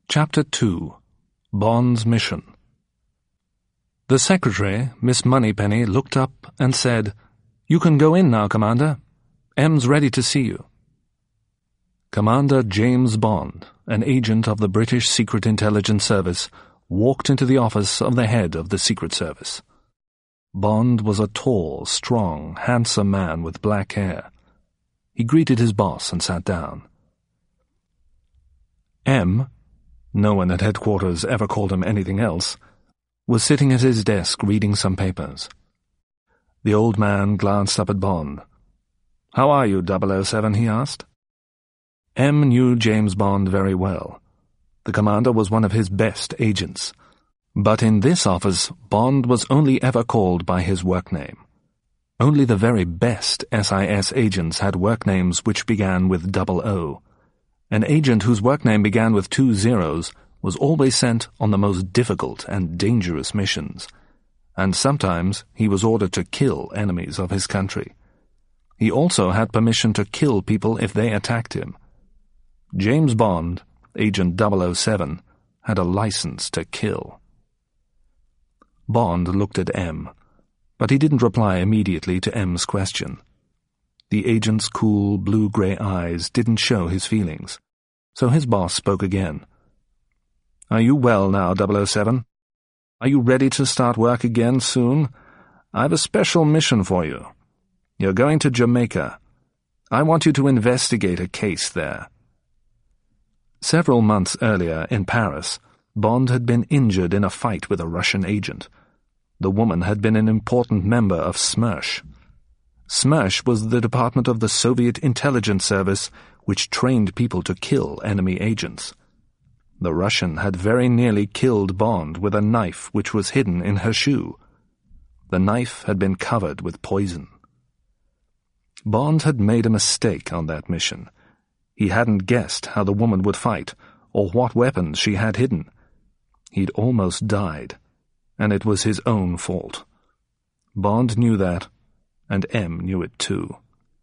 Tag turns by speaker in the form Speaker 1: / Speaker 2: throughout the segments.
Speaker 1: Chapter 2. Bond's Mission. The secretary, Miss Moneypenny, looked up and said, "You can go in now, Commander. M's ready to see you." Commander James Bond, an agent of the British Secret Intelligence Service, walked into the office of the head of the Secret Service. Bond was a tall, strong, handsome man with black hair. He greeted his boss and sat down. M, no one at headquarters ever called him anything else, was sitting at his desk reading some papers. The old man glanced up at Bond. "How are you, 007?" he asked. M knew James Bond very well. The commander was one of his best agents. But in this office, Bond was only ever called by his work name. Only the very best SIS agents had work names which began with 00. An agent whose work name began with 2 zeros was always sent on the most difficult and dangerous missions, and sometimes he was ordered to kill enemies of his country. He also had permission to kill people if they attacked him. James Bond, Agent 007, had a license to kill. Bond looked at M, but he didn't reply immediately to M's question. The agent's cool, blue-gray eyes didn't show his feelings, so his boss spoke again. "Are you well now, 007? Are you ready to start work again soon? I've a special mission for you. You're going to Jamaica. I want you to investigate a case there." Several months earlier, in Paris, Bond had been injured in a fight with a Russian agent. The woman had been an important member of SMERSH. SMERSH was the department of the Soviet intelligence service which trained people to kill enemy agents. The Russian had very nearly killed Bond with a knife which was hidden in her shoe. The knife had been covered with poison. Bond had made a mistake on that mission. He hadn't guessed how the woman would fight, or what weapons she had hidden. He'd almost died, and it was his own fault. Bond knew that, and M knew it too.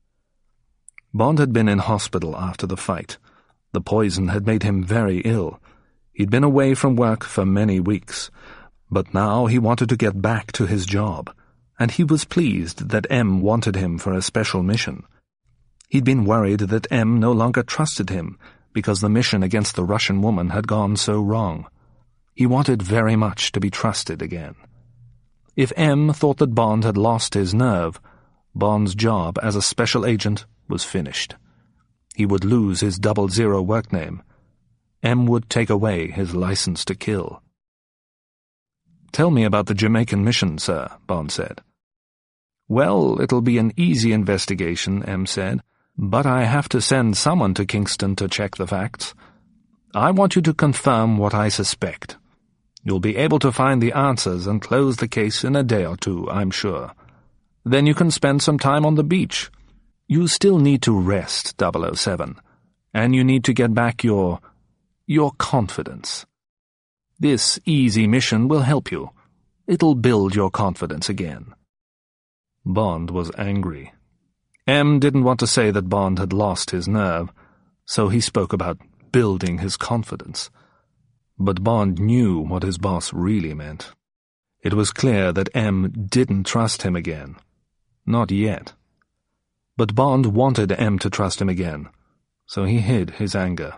Speaker 1: Bond had been in hospital after the fight. The poison had made him very ill. He'd been away from work for many weeks, but now he wanted to get back to his job, and he was pleased that M wanted him for a special mission. He'd been worried that M no longer trusted him because the mission against the Russian woman had gone so wrong. He wanted very much to be trusted again. If M thought that Bond had lost his nerve, Bond's job as a special agent was finished. He would lose his 00 work name. M would take away his license to kill. "Tell me about the Jamaican mission, sir," Bond said. "Well, it'll be an easy investigation," M said, "but I have to send someone to Kingston to check the facts. I want you to confirm what I suspect. You'll be able to find the answers and close the case in a day or two, I'm sure. Then you can spend some time on the beach. You still need to rest, 007, and you need to get back your confidence. This easy mission will help you. It'll build your confidence again." Bond was angry. M didn't want to say that Bond had lost his nerve, so he spoke about building his confidence. But Bond knew what his boss really meant. It was clear that M didn't trust him again. Not yet. But Bond wanted M to trust him again, so he hid his anger.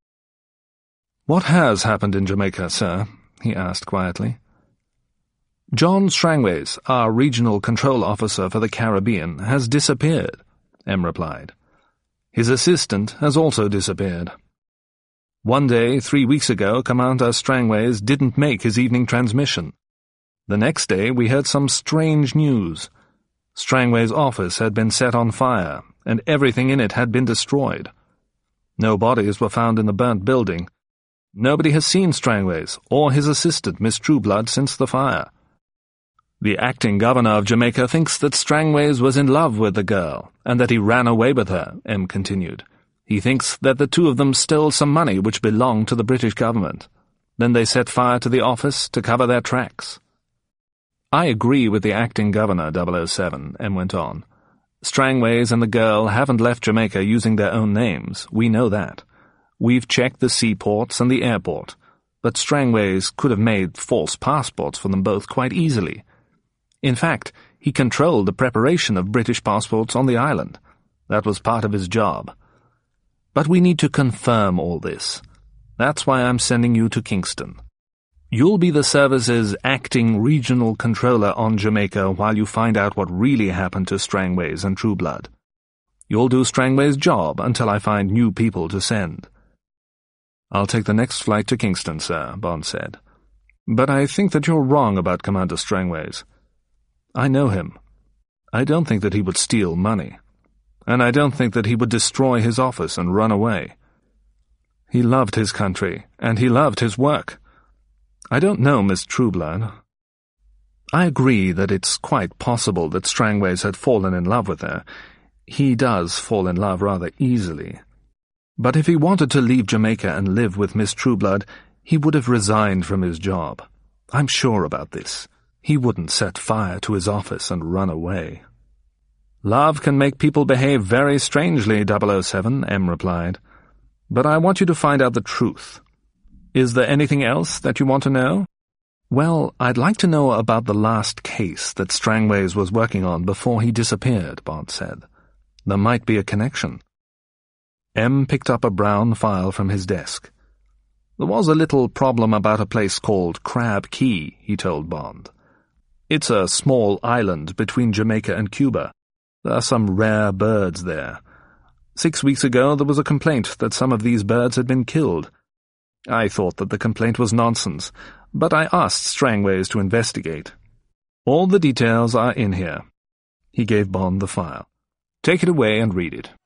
Speaker 1: "What has happened in Jamaica, sir?" he asked quietly. "John Strangways, our regional control officer for the Caribbean, has disappeared," M replied. "His assistant has also disappeared. One day, 3 weeks ago, Commander Strangways didn't make his evening transmission. The next day, we heard some strange news. Strangways' office had been set on fire, and everything in it had been destroyed. No bodies were found in the burnt building. Nobody has seen Strangways or his assistant, Miss Trueblood, since the fire. The acting governor of Jamaica thinks that Strangways was in love with the girl, and that he ran away with her," M continued. "He thinks that the two of them stole some money which belonged to the British government. Then they set fire to the office to cover their tracks." "I agree with the acting governor, 007, M went on. Strangways and the girl haven't left Jamaica using their own names, we know that. We've checked the seaports and the airport. but Strangways could have made false passports for them both quite easily. In fact, he controlled the preparation of British passports on the island. That was part of his job. But we need to confirm all this. That's why I'm sending you to Kingston. You'll be the service's acting regional controller on Jamaica while you find out what really happened to Strangways and Trueblood. You'll do Strangway's job until I find new people to send. I'll take the next flight to Kingston, sir, Bond said. But I think that you're wrong about Commander Strangways. I know him. I don't think that he would steal money. And I don't think that he would destroy his office and run away. He loved his country, and he loved his work. I don't know Miss Trueblood. I agree that it's quite possible that Strangways had fallen in love with her. He does fall in love rather easily. But if he wanted to leave Jamaica and live with Miss Trueblood, he would have resigned from his job. I'm sure about this. He wouldn't set fire to his office and run away. Love can make people behave very strangely, 007, M replied. But I want you to find out the truth. Is there anything else that you want to know? Well, I'd like to know about the last case that Strangways was working on before he disappeared, Bond said. There might be a connection. M picked up a brown file from his desk. There was a little problem about a place called Crab Key, he told Bond. It's a small island between Jamaica and Cuba. There are some rare birds there. 6 weeks ago there was a complaint that some of these birds had been killed. I thought that the complaint was nonsense, but I asked Strangways to investigate. All the details are in here. He gave Bond the file. Take it away and read it.